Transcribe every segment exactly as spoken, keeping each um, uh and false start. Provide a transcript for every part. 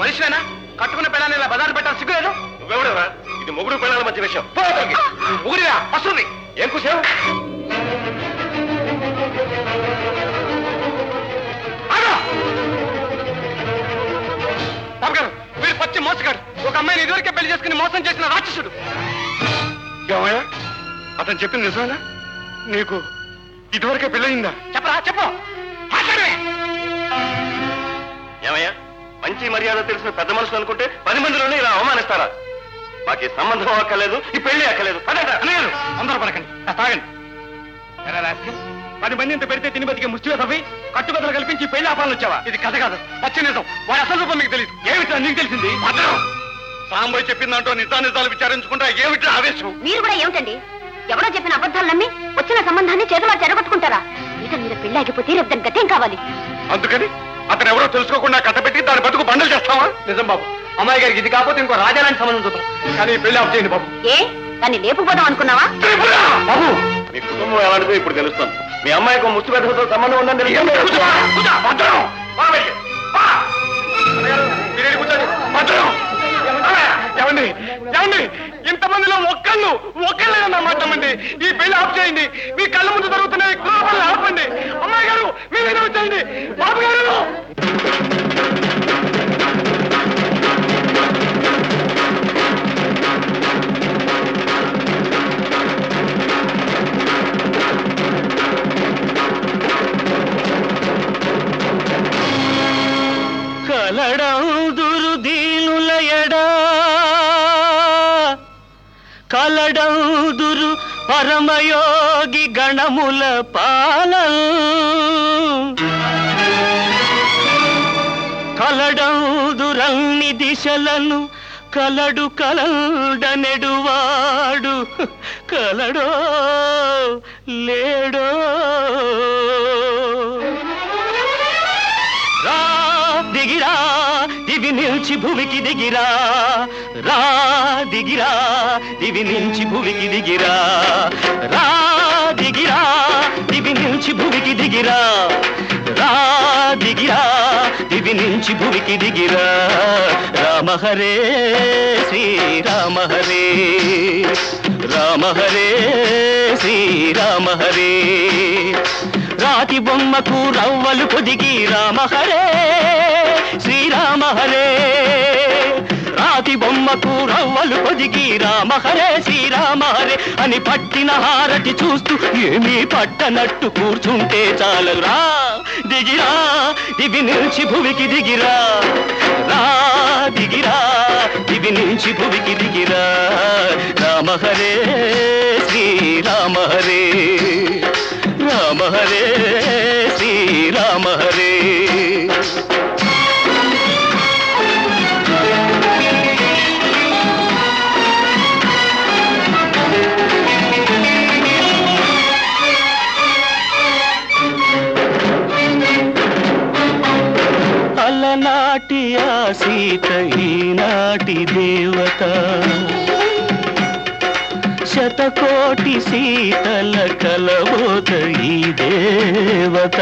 మనిషివేనా? కట్టుకున్న పిల్లల్ని ఇలా బజారు పెట్టాలి సిగ్గులేదు? నువ్వెవడరా? ఇది మొగుడు పిల్లల మధ్య విషయం. ముగుడిరా వస్తుంది. ఏం కూసావు? వీడు పచ్చి మోసగాడు. ఒక అమ్మాయిని ఇదివరకే పెళ్లి చేసుకుని మోసం చేసిన రాక్షసుడు. ఏమయ్యా అతను చెప్పింది నిజమేనా? నీకు ఇదివరకే పెళ్ళయిందా? చెప్పరా చెప్పు. ఏమయ్యా మంచి మర్యాద తెలిసిన పెద్ద మనుషులు అనుకుంటే పది మందిలోనే ఇలా అవమానిస్తారా? మాకు ఈ సంబంధం అక్కర్లేదు, ఈ పెళ్లి అక్కర్లేదు. అన్నయ్యలు అందరూ పడకండి, తాగండి. పది మంది ఇంత పెడితే తిని బతికే ముష్టి తవ్వి కట్టుబద్దలు కల్పించి పెళ్లి ఆపాలని వచ్చావా? ఇది కథ కాదు, పచ్చి నిజం. వాడి అసలు రూపం మీకు తెలియదు. ఏమిటా నీకు తెలిసింది? సాంబోయ్ చెప్పిందంటూ నిజానిజాలు విచారించుకుంటా ఏమిటా ఆవేశం? మీరు కూడా ఏమిటండి ఎవరో చెప్పిన అబద్ధాలు నమ్మి వచ్చిన సంబంధాన్ని చేతులు చెరగొట్టుకుంటారా? ఇక మీద పెళ్లి ఆగిపోతే రేపు దాని గతేం కావాలి? అందుకని అతను ఎవరో తెలుసుకోకుండా కట్టబెట్టి దాని బతుకు బండలు చేస్తావా? నిజం బాబు, అమ్మాయి గారికి ఇది కాకపోతే ఇంకో రాజాలాంటి సంబంధం చూద్దాం, కానీ పెళ్లి ఆఫ్ చేయండి బాబు. ఏ దాన్ని లేపుపోదాం అనుకున్నావా? బాబు మీ కుటుంబం ఎలాంటిదో ఇప్పుడు తెలుస్తాను. మీ అమ్మాయికి ముష్టి పెద్దతో సంబంధం ఉందని తెలుసు. ఏమండి ఏమండి ఇంతమందిలో ఒక్కళ్ళు ఒక్కళ్ళేనన్నా మాట్లాడండి. ఈ పెళ్లి ఆఫ్ చేయండి. మీ కళ్ళ ముందు జరుగుతున్నాయి కుటుంబాలను ఆపండి. అమ్మాయి గారు మీరేదో వచ్చేయండి. బాబు గారు కలడందురు దీనుల ఎడా కలడందురు పరమయోగి గణముల పాలన కలడందురన్ని దిశలను కలడు కలడనెడువాడు కలడో లేడో రా దిగిరా దివి నిల్చి భూమికి దిగిరా రా దిగిరా దివి నిల్చి భూమికి దిగిరా రా దిగిరా దివి నిల్చి భూమికి దిగిరా రా దిగిరా దివి నుంచి భూమికి దిగిరా రామ హరే శ్రీరామ హరే రామ హరే శ్రీరామ హరే రాతి బొమ్మకు రవ్వలు పొదిగి రామ హరే శ్రీరామ హరే రాతి బొమ్మకు రవ్వలు పొదిగి రామ హరే శ్రీరామ హరే అని పట్టిన హారతి చూస్తూ ఏమీ పట్టనట్టు కూర్చుంటే చాలరా దిగిరా దివి నుంచి భూమికి దిగిరా రా దిగిరా దివి నుంచి భూమికి దిగిరా రామ హరే శ్రీరామ హరే రామ హరే శ్రీరామ హరే అలనాటి ఆ సీత ఈనాటి దేవత శతకోటి సీతల కలబోత ఈ దేవత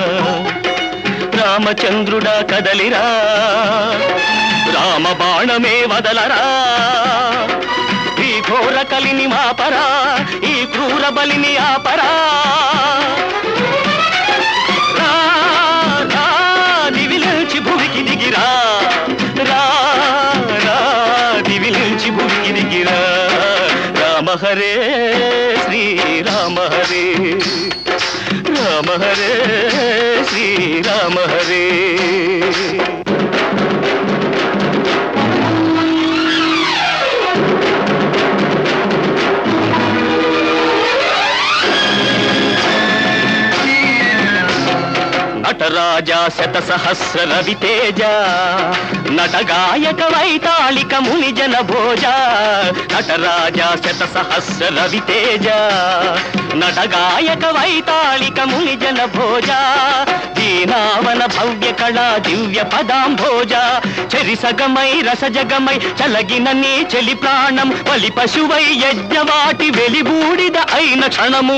రామచంద్రుడా కదలిరా రామ బాణమే వదలరా ఈ ఘోర కలిని మాపరా ఈ క్రూర బలిని ఆపరా భూమికి దిగిరా రా రా దివి నుంచి భూమికి దిగిరా రామ హరే శ్రీరామ హరే రామ హరే శ్రీరామ హరే నటరాజా శత సహస్ర రవితేజ నటగాయక వైతాళిక ముని జన భోజ నటరాజా శత సహస్ర రవితేజ నటగాయక వైతాళిక ముని జన భోజ దీనావన భవ్య కళా దివ్య పదాంభోజ చెరిసగమై రసజగమై చలగిన నీ చెలి ప్రాణం బలి పశువై యజ్ఞవాటి వెలిబూడిద అయిన క్షణము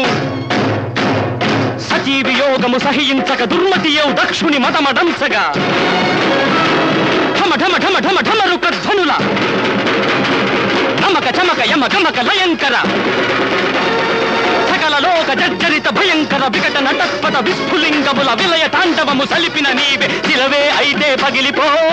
సజీవి యోగము సహించక దుర్మతియౌ దక్షుని మతమడంసగా ఢమ ఢమ ఢమ ఢమ ఢమరు కధ్వనుల నమక చమక యమ గమక లయంకర సకల లోక జర్జరిత భయంకర వికట నటస్పద విస్ఫులింగముల విలయ తాండవము సలిపిన నీవే శిలవే అయితే పగిలిపో